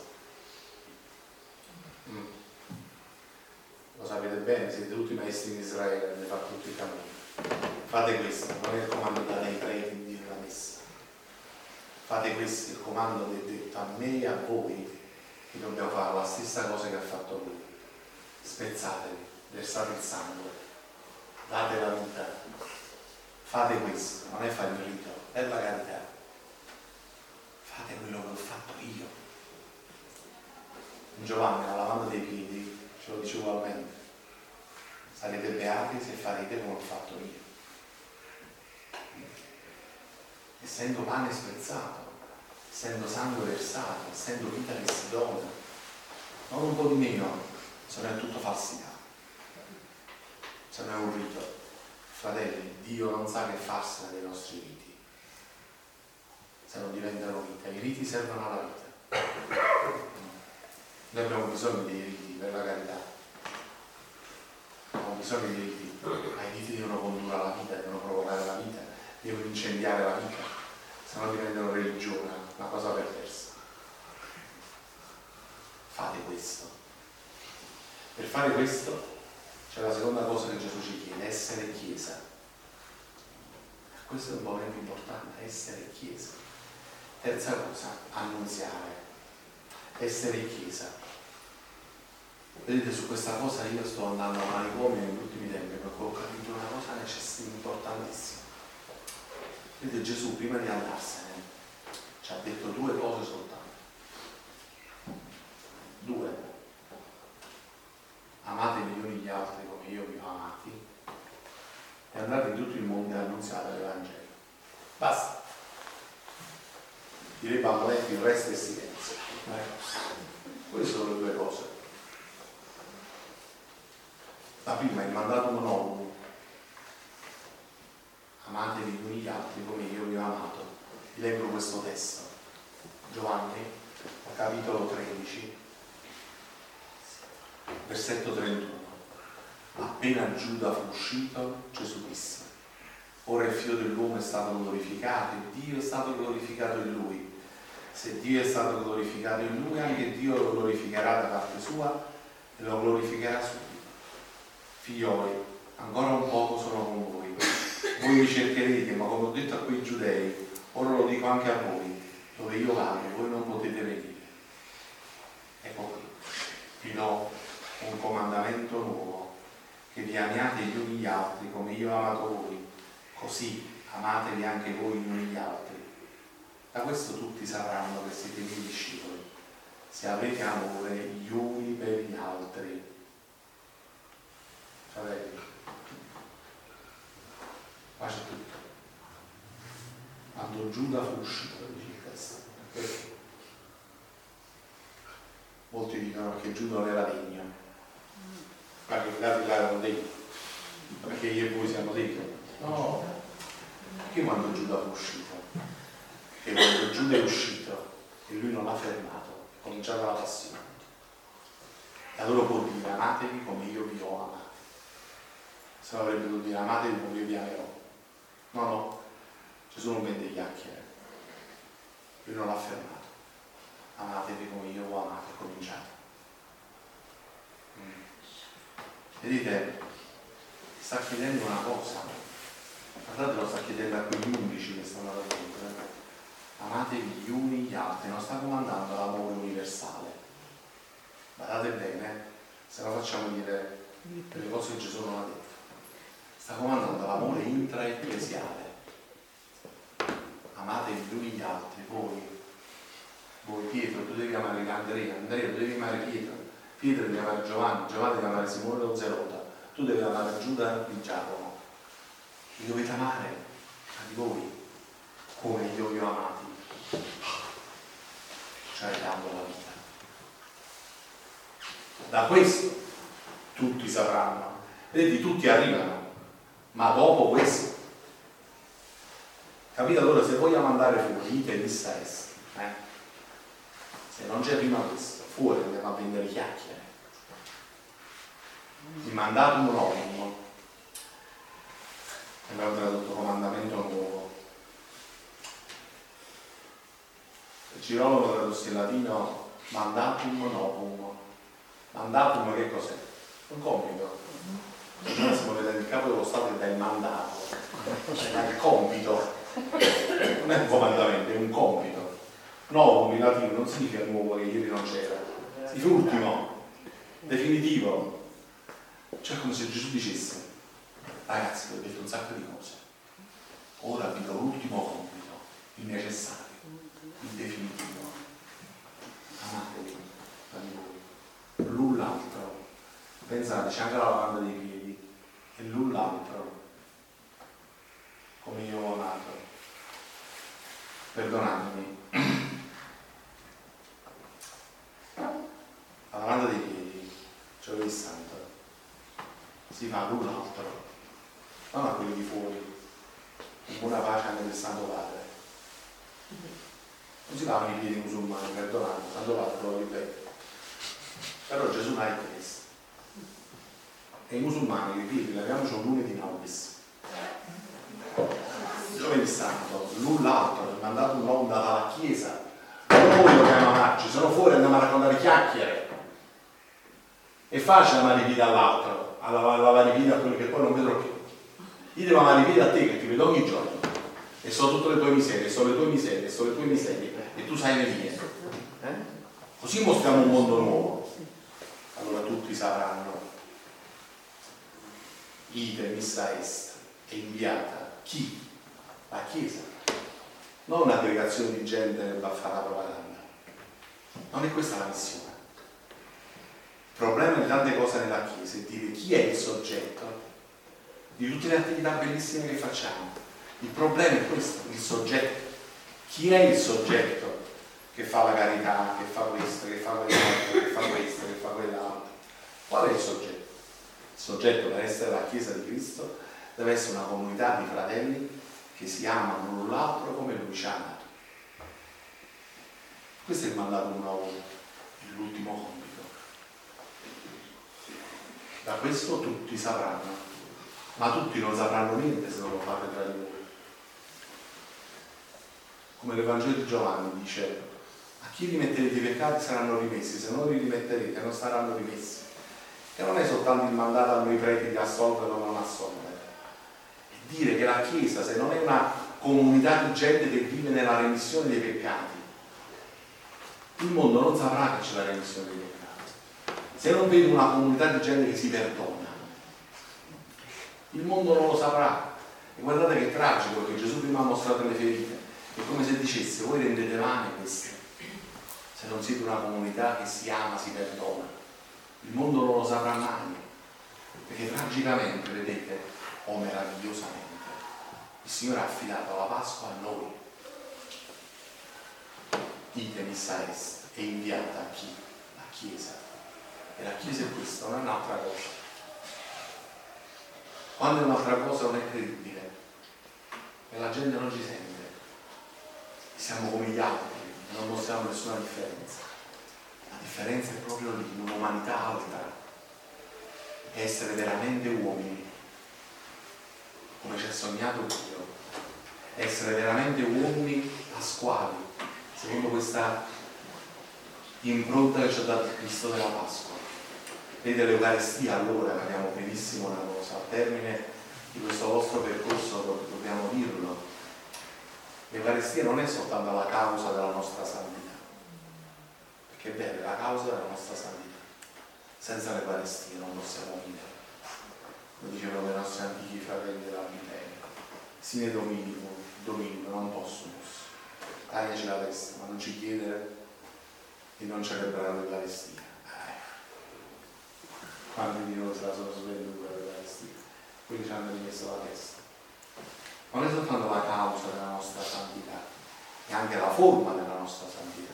Mm. Lo sapete bene, siete tutti maestri in Israele, avete fatto tutti i cammini. Fate questo, non è il comando dato ai preti di dire la messa. Fate questo, il comando che è detto a me e a voi, che dobbiamo fare la stessa cosa che ha fatto lui. Spezzatevi, versate il sangue, date la vita, fate questo, non è fare il rito, è la carità. Fate quello che ho fatto io. In Giovanni, la lavanda dei piedi, ce lo dice ugualmente: sarete beati se farete come ho fatto io. Essendo pane spezzato, essendo sangue versato, essendo vita che si dona, non un po' di meno, se non è tutto falsità, se non è un rito. Fratelli, Dio non sa che farsene dei nostri riti, se non diventano vita. I riti servono alla vita. Noi abbiamo bisogno dei riti per la carità, abbiamo bisogno dei riti, ma i riti devono condurre alla vita, devono provocare la vita, devono incendiare la vita, se no diventano religione, una cosa perversa. Fate questo. Per fare questo c'è la seconda cosa che Gesù ci chiede: essere chiesa. Questo è un momento importante, essere chiesa. Terza cosa, annunziare. essere chiesa. Vedete, su questa cosa io sto andando a manicomio negli ultimi tempi perché ho capito una cosa necessaria, importantissima. Vedete, Gesù prima di andarsene ci ha detto due cose soltanto. Due. Amate gli uni gli altri come io vi ho amati e andate in tutto il mondo e annunziate l'Evangelo. Basta. Direi Bamboletti, il resto è silenzio. Eh? Queste sono le due cose. La prima è il mandato monotono. Amatevi gli uni gli altri come io vi ho amato. Vi leggo questo testo. Giovanni, capitolo tredici, versetto trentuno. Appena Giuda fu uscito, Gesù disse: ora il figlio dell'uomo è stato glorificato e Dio è stato glorificato in lui. Se Dio è stato glorificato in lui, anche Dio lo glorificherà da parte sua e lo glorificherà subito. Figlioli, ancora un poco sono con voi. Voi mi cercherete, ma come ho detto a quei giudei, ora lo dico anche a voi, dove io vado, voi non potete venire. Ecco qui, vi do un comandamento nuovo, che vi amiate gli uni gli altri come io ho amato voi, così amatevi anche voi gli uni gli altri. Da questo tutti sapranno che siete miei discepoli, se avete amore gli uni per gli altri. Fratelli, qua c'è tutto. Quando Giuda fu uscito, dice il testo, perché molti dicono che Giuda non era degno, ma che gli altri erano degni, perché io e voi siamo degni. No, perché quando Giuda fu uscito? Perché quando Giuda è uscito e lui non l'ha fermato, è cominciata la passione. E allora può dire: amatevi come io vi ho amato. Se no avrebbe dovuto dire: amatevi come io vi amerò. No, no, Gesù non vende chiacchiere, lui non l'ha fermato. Amatevi come io ho amato, è cominciato. Mm. Vedete, sta chiedendo una cosa, guardate, lo sta chiedendo a quegli undici che stanno là dentro. Eh? Amatevi gli uni gli altri, non sta comandando l'amore universale. Guardate bene, se no facciamo dire le cose che Gesù non ha detto. Sta comandando l'amore intraecclesiale. Amatevi gli uni gli altri, voi, voi Pietro, tu devi amare Andrea, Andrea, tu devi amare Pietro, Pietro devi amare Giovanni, Giovanni devi amare Simone lo Zelota, tu devi amare Giuda di Giacomo. Li dovete amare tra di voi come io vi ho amati, cioè dando la vita. Da questo tutti sapranno. Vedi, tutti arrivano, ma dopo questo, capite? Allora, se vogliamo andare fuori, ite vista est, eh? Se non c'è prima questo, fuori andiamo a vendere chiacchiere. Il mandato monotono, abbiamo tradotto comandamento nuovo. Il Girolamo tradusse in latino mandatum monotono. Mandatum che cos'è? Un compito. Noi stiamo vedendo il capo dello Stato che dà il mandato, cioè dà il compito, non è un comandamento, è un compito. Nuovo in latino non significa nuovo che ieri non c'era, significa ultimo, definitivo. Cioè come se Gesù dicesse: ragazzi, vi ho detto un sacco di cose, ora vi do l'ultimo compito, il necessario, il definitivo. Amatevi tra di voi, l'un l'altro. Pensate, c'è anche la lavanda dei piedi, e l'un l'altro, come io ho amato. Perdonatemi. La lavanda dei piedi, cioè il santo, si fa l'un l'altro, non a quelli di fuori, con buona pace anche del Santo Padre. Non si lavano i piedi musulmani, perdonate, il Santo Padre lo ripeto. Però Gesù l'ha chiesto. E i musulmani, i piedi li laviamoci un lunedì nobis. Giovedì santo, l'un l'altro, è mandato un'onda dalla chiesa. Noi dobbiamo amarci, sono fuori, andiamo a raccontare chiacchiere. È facile amare i piedi all'altro, a lavare i piedi a quello che poi non vedrò più. Io devo amare i piedi a te che ti vedo ogni giorno. E sono tutte le tue miserie, sono le tue miserie, sono le tue miserie. E tu sai le mie. Eh? Così mostriamo un mondo nuovo. Allora tutti sapranno. Ite missa est, è inviata. Chi? La Chiesa. Non un'aggregazione di gente che va a fare la propaganda. Non è questa la missione. Il problema di tante cose nella Chiesa è dire chi è il soggetto di tutte le attività bellissime che facciamo. Il problema è questo, il soggetto. Chi è il soggetto che fa la carità, che fa questo, che fa quell'altro, che fa questo, che fa quell'altro? Qual è il soggetto? Il soggetto per essere la Chiesa di Cristo deve essere una comunità di fratelli che si amano l'un l'altro come Lui ci ha amato. Questo è il mandato nuovo, l'ultimo compito. Da questo tutti sapranno, ma tutti non sapranno niente se non lo fate tra di voi. Come l'Evangelo di Giovanni dice, a chi rimetterete i peccati saranno rimessi, se non li rimetterete non saranno rimessi. E non è soltanto il mandato a noi preti di assolvere o non assolvere, è dire che la Chiesa, se non è una comunità di gente che vive nella remissione dei peccati, il mondo non saprà che c'è la remissione dei peccati. Se non vede una comunità di gente che si perdona, il mondo non lo saprà. E guardate che tragico che Gesù prima ha mostrato le ferite. È come se dicesse, voi rendete vane queste, se non siete una comunità che si ama, si perdona. Il mondo non lo saprà mai, perché tragicamente, vedete, o meravigliosamente, il Signore ha affidato la Pasqua a noi. Ite missa est, è inviata a chi? La Chiesa. E la Chiesa è questa, non è un'altra cosa. Quando è un'altra cosa non è credibile, e la gente non ci sente. Siamo come gli altri, non mostriamo nessuna differenza. La differenza è proprio lì, in un'umanità alta, è essere veramente uomini, come ci ha sognato Dio, essere veramente uomini pasquali, secondo questa impronta che ci ha dato Cristo della Pasqua. Vedete l'Eucaristia, allora capiamo benissimo una cosa, al termine di questo vostro percorso dobbiamo dirlo. L'Eucaristia non è soltanto la causa della nostra santità, perché è vero, è la causa della nostra santità. Senza l'Eucaristia non possiamo vivere. Lo dicevano i nostri antichi fratelli della Bibbia. Sine Dominico, Dominico, non posso, posso. Tagliaci la testa, ma non ci chiedere di non celebrare l'Eucaristia. Eh. Quando di noi se la sono svenduta l'Eucaristia, quelli ci hanno rimesso la testa. Non è soltanto la causa della nostra santità, è anche la forma della nostra santità.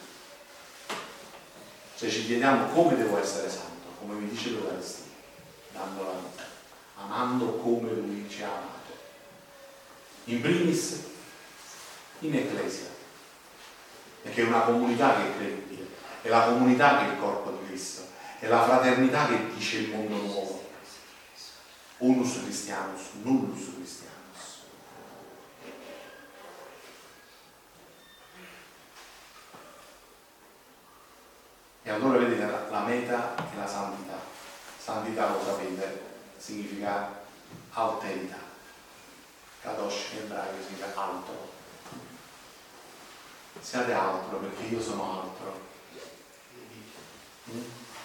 Cioè ci chiediamo come devo essere santo, come mi dice l'Eucaristia, dando la vita, amando come Lui ci ha amato. In primis, in Ecclesia, perché è una comunità che è credibile, è la comunità che è il corpo di Cristo, è la fraternità che dice il mondo nuovo. Unus Christianus, nullus Christianus. E allora vedete la, la meta è la santità. Santità, lo sapete, significa alterità. Kadosh in ebraico significa altro. Siate altro perché io sono altro. Mm?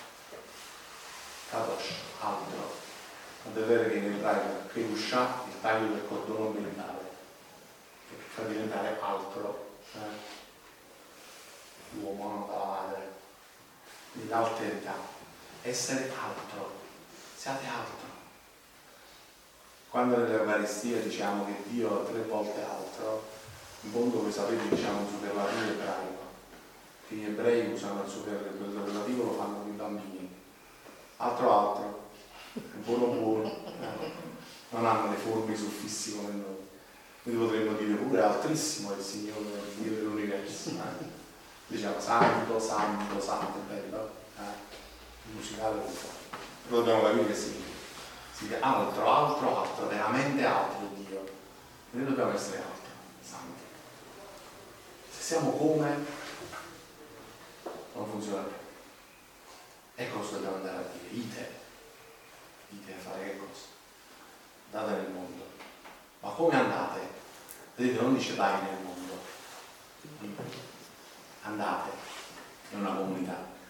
Kadosh, altro. Non è vero che in ebraico Kedushah, il taglio del cordono umbilical, che fa diventare altro. Eh? L'uomo non dalla madre. Quindi l'alterità, essere altro, siate altro. Quando nell'Eucaristia diciamo che Dio è tre volte altro, in fondo voi sapete diciamo un superlativo ebraico, che gli ebrei usano il superlativo, lo fanno con i bambini. Altro altro, buono buono, eh. Non hanno le forme suffissi come noi. Quindi potremmo dire pure altissimo è il Signore, il Dio dell'universo. Eh. Diciamo santo, santo, santo, bello, eh? Musicale un po'. Però dobbiamo capire che significa. Significa altro, altro, altro, veramente altro Dio. E noi dobbiamo essere altro, santi. Se siamo come, non funziona più. Ecco cosa dobbiamo andare a dire, ite. Ite a fare che cosa? Andate nel mondo. Ma come andate? Vedete, non dice vai nel mondo. Andate, è una comunità.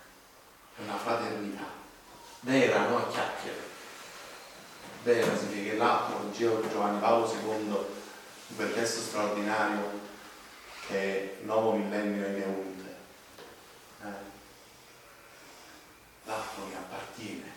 è una fraternità vera, non a chiacchiere. Vera significa che l'altro, diceva Giovanni Paolo secondo, in quel testo straordinario che è Nuovo Millennio in Eunte. Eh? L'altro mi appartiene.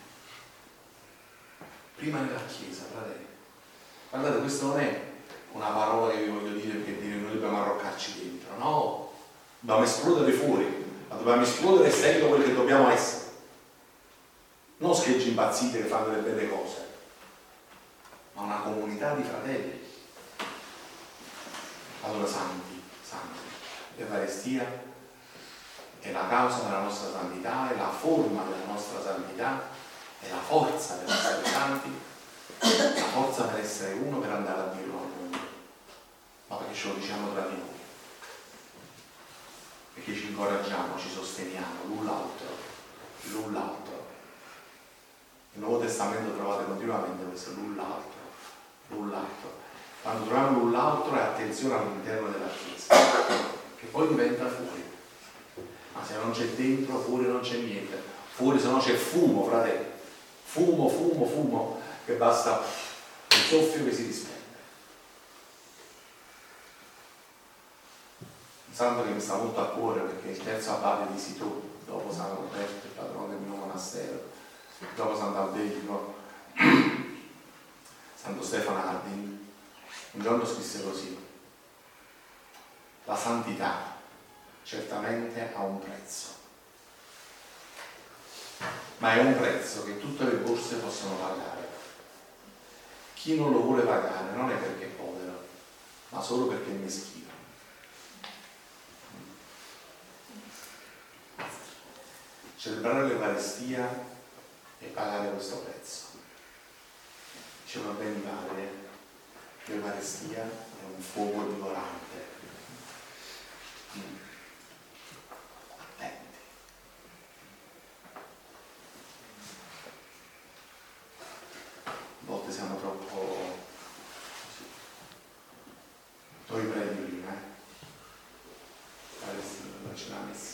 Prima nella Chiesa, fratelli. Guardate, questa non è una parola che vi voglio dire perché dire noi dobbiamo arroccarci dentro, no, dobbiamo esplodere fuori, ma dobbiamo esplodere essendo quelli che dobbiamo essere, non scheggi impazzite che fanno delle belle cose, ma una comunità di fratelli. Allora, santi, santi, l'Eucaristia è la causa della nostra santità, è la forma della nostra santità, è la forza per essere santi, la forza per essere uno, per andare a dirlo al mondo, ma perché ce lo diciamo tra di noi, perché ci incoraggiamo, ci sosteniamo l'un l'altro, l'un l'altro. Nel Nuovo Testamento trovate continuamente questo l'un l'altro, l'un l'altro. Quando troviamo l'un l'altro è attenzione all'interno della Chiesa, che poi diventa fuori. Ma se non c'è dentro, fuori non c'è niente. Fuori se no c'è fumo, fratelli. Fumo, fumo, fumo, che basta un soffio che si dispende. Un santo che mi sta molto a cuore perché è il terzo abate di Sito, dopo San Roberto, il patrono del mio monastero, dopo Sant'Alderico, Santo Stefano Harding. Un giorno scrisse così: la santità certamente ha un prezzo, ma è un prezzo che tutte le borse possono pagare. Chi non lo vuole pagare non è perché è povero, ma solo perché è meschino. Celebrare l'Eucaristia e pagare questo prezzo. Diceva bene il padre, l'Eucaristia è un fuoco divorante. Mm. Attenti. A volte siamo troppo così. Noi prendi prima, eh? L'Eucaristia non ce l'ha messa.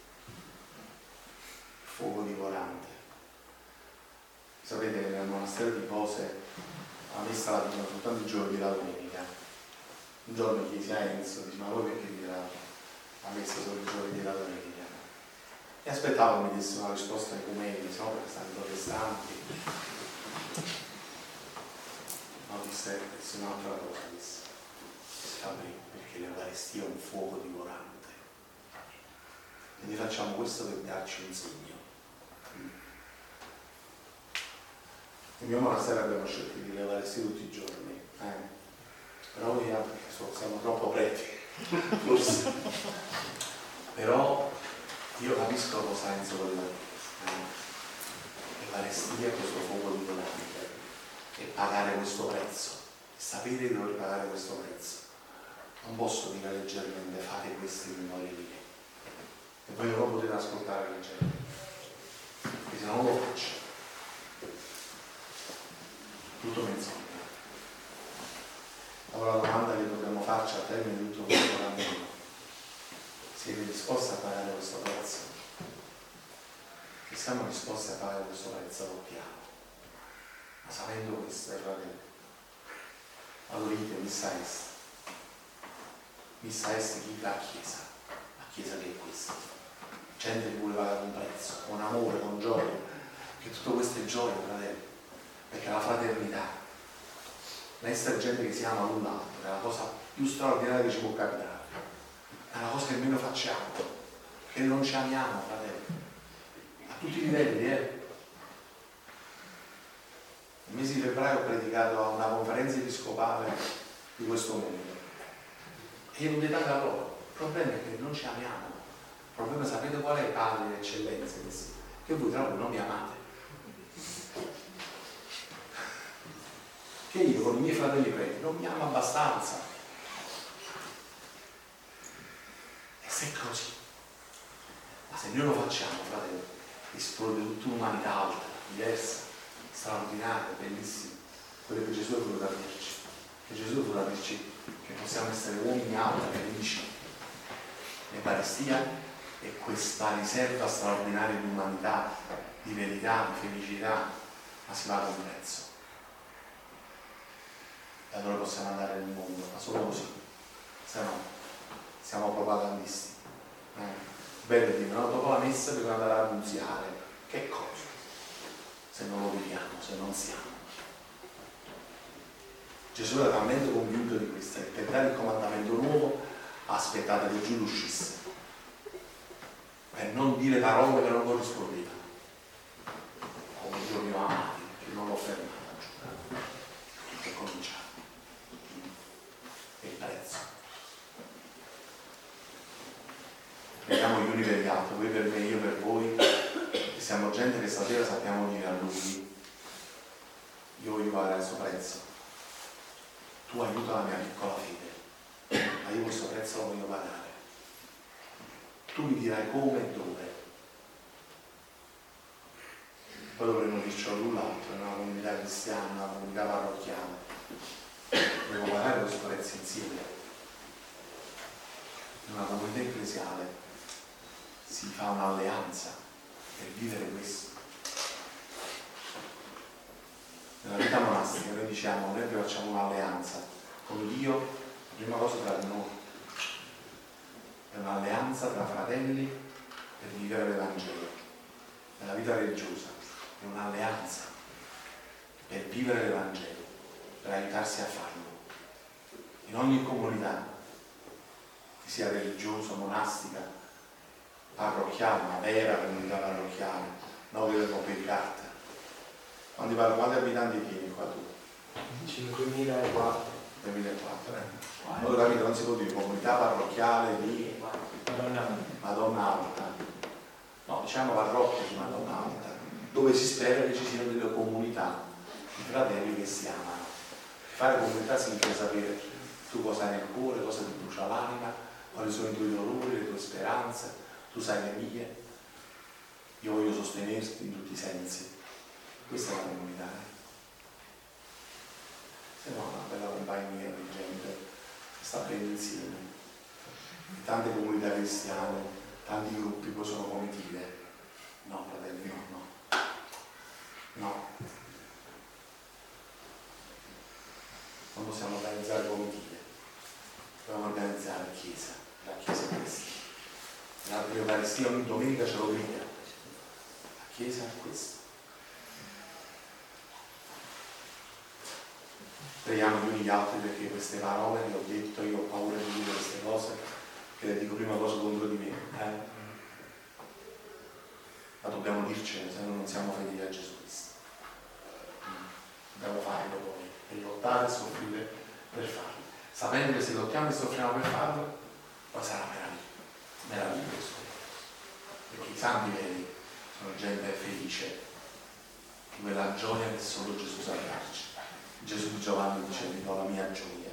Fuoco divorante. Sapete che nel monastero di Pose la messa la dicono soltanto i giorni della domenica. Un giorno chiesi a Enzo, dice: ma voi perché dite la, la messa solo i giorni della domenica? E aspettavo che mi desse una risposta ecumenica, no, perché stanno i protestanti. No, disse, disse un'altra cosa, disse Fabri, perché l'Eucaristia è un fuoco divorante. E noi facciamo questo per darci un segno. Nel mio monastero abbiamo scelto di l'Eucaristia tutti i giorni, eh? Però noi siamo troppo preti, forse. Però io capisco cosa Enzo voleva dire. L'Eucaristia è questo fuoco di volante e pagare questo prezzo, e sapere di dover pagare questo prezzo. Non posso dire leggermente: fate questo in memoria di me. E poi non lo potete ascoltare leggermente, perché se non lo faccio tutto menzogna. Allora la domanda che dobbiamo farci al termine di tutto questo cammino: siete disposti a pagare questo prezzo? Se siamo disposti a pagare questo prezzo, lo piano, ma sapendo questo, eh, fratelli, allora dite missa est. Missa est chi? La Chiesa. La Chiesa che è questa. Gente che vuole pagare un prezzo, con amore, con gioia, che tutto questo è gioia, fratelli. Perché la fraternità, l'essere gente che si ama l'un l'altro, è la cosa più straordinaria che ci può capitare, è la cosa che meno facciamo, perché non ci amiamo, fratelli, a tutti i livelli. Eh. Il mese di febbraio ho predicato a una conferenza episcopale di questo mondo e io non detto anche a loro: il problema è che non ci amiamo, il problema, sapete qual è, padri e eccellenze, che voi tra voi non mi amate. Che io con i miei fratelli preti non mi amo abbastanza. E se è così, ma se noi lo facciamo, fratelli, esplode tutta un'umanità alta, diversa, straordinaria, bellissima, quello che Gesù è voluto dirci. Che Gesù è voluto dirci che possiamo essere uomini alti, felici. L'Eucaristia e questa riserva straordinaria di umanità, di verità, di felicità, ma si paga un prezzo. E allora possiamo andare nel mondo, ma solo così, se no siamo propagandisti. Eh? Bello dire, no? Dopo la messa bisogna andare a annunziare. Che cosa? Se non lo viviamo, se non siamo. Gesù era talmente convinto di questo, e per dare il comandamento nuovo aspettate che Giuda uscisse, per non dire parole che non corrispondevano. Come io vi ho amati, perché non l'ho fermata Giuda. Tutto è cominciato. E il prezzo. Preghiamo gli uni per gli altri, voi per me, io per voi, e siamo gente che stasera sappiamo dire a Lui, io voglio pagare il suo prezzo, tu aiuta la mia piccola fede, ma io questo prezzo lo voglio pagare. Tu mi dirai come e dove. Poi dovremmo dircelo l'un l'altro, in una comunità cristiana, in una comunità parrocchiale. Dobbiamo pagare questo prezzo insieme. In una comunità ecclesiale si fa un'alleanza per vivere questo. Nella vita monastica noi diciamo, noi facciamo un'alleanza con Dio, la prima cosa tra di noi. È un'alleanza tra fratelli per vivere l'Evangelo. Nella vita religiosa è un'alleanza per vivere l'Evangelo, per aiutarsi a farlo. In ogni comunità, che sia religiosa, monastica, parrocchiale, una vera comunità parrocchiale, non che devo per carta. Quanti, quanti abitanti tieni qua tu? cinquemilaquattro. duemilaquattro, eh? Allora capito, non si può dire comunità parrocchiale di Madonna. Madonna Alta. No, diciamo parrocchia di Madonna Alta, dove si spera che ci siano delle comunità di fratelli che si amano. Fare comunità significa sapere tu cosa hai nel cuore, cosa ti brucia l'anima, quali sono i tuoi dolori, le tue speranze, tu sai le mie, io voglio sostenerti in tutti i sensi. Questa è la comunità, eh? Se no, una bella compagnia di gente che sta bene insieme. In tante comunità cristiane, tanti gruppi poi sono comitive. No, fratelli, no, no. No. Non possiamo organizzare comitive. Dobbiamo organizzare chiesa. La chiesa è questa. L'Eucaristia ogni domenica ce lo grida. La chiesa è questa. Preghiamo gli uni gli altri perché queste parole che ho detto, io ho paura di dire queste cose, che le dico prima cosa contro di me. Eh? Ma dobbiamo dircene, se no non siamo fedeli a Gesù Cristo. Dobbiamo farlo poi, e lottare e soffrire per farlo. Sapendo che se lottiamo e soffriamo per farlo, poi sarà meraviglioso. Meraviglioso. Perché i santi veri sono gente felice di quella gioia che solo Gesù sa darci. Gesù Giovanni dice: vi do la mia gioia.